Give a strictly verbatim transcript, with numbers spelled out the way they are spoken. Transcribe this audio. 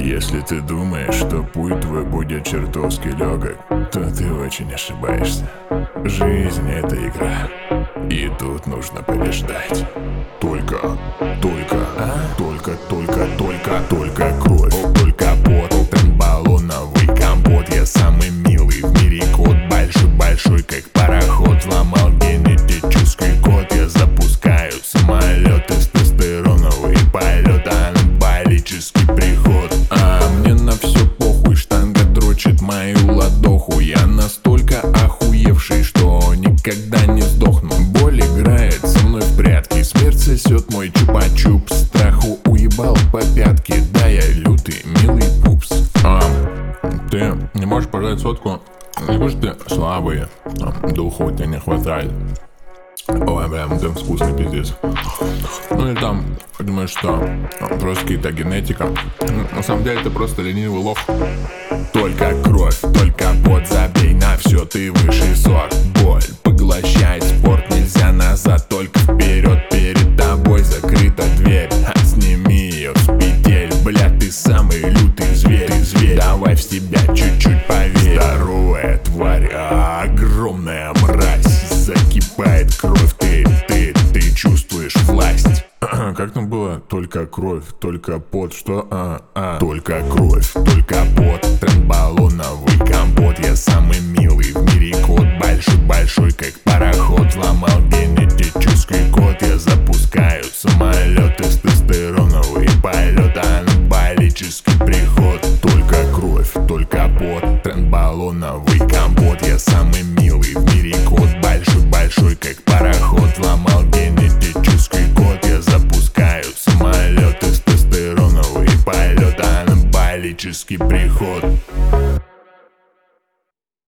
Если ты думаешь, что путь твой будет чертовски легок, то ты очень ошибаешься. Жизнь — это игра, и тут нужно побеждать. Только, только, а? только, только, только, только кровь, только пот, баллоновый компот. Я самый милый в мире кот, большой-большой, как пароход. Взломал генетический код, я запускаю самолет, тестостероновый полет, анаболический приход. А мне на все похуй, штанга дрочит мою ладоху. Я настолько охуевший, что никогда не сдохну. Боль играет со мной в прятки, смерть сосет мой чупа-чуп. Страху уебал по пятке, да я лютый, милый пупс. А, ты не можешь пожать сотку? Либо ж ты слабый, духу у тебя не хватает. Ой, бля, это вкусный пиздец. Ну и там, думаешь, что просто какие-то генетика. На самом деле ты просто ленивый лох. Только кровь, только пот, забей на все, ты высший сорт. Боль поглощает спорт, нельзя назад, только вперед. Перед тобой закрыта дверь, а сними ее с петель. Бля, ты самый лютый зверь, ты зверь. Давай в себя чуть-чуть поверь. Здоровая тварь, а огромная мразь. Закипает кровь, ты, ты, ты чувствуешь власть. Как там было? Только кровь, только пот, что? А, а. Только кровь, только пот, баллоновый компот. Я самый милый в мире кот, большой-большой, как пароход. Взломал генетический код, я запускаю самолет, тестостероновый полет, анаболический приход. Только кровь, только пот, баллоновый компот. Я самый милый в мире кот, большой-большой, как пароход. Взломал генетический код, я запускаю самолет, тестостероновый полет, анаболический приход.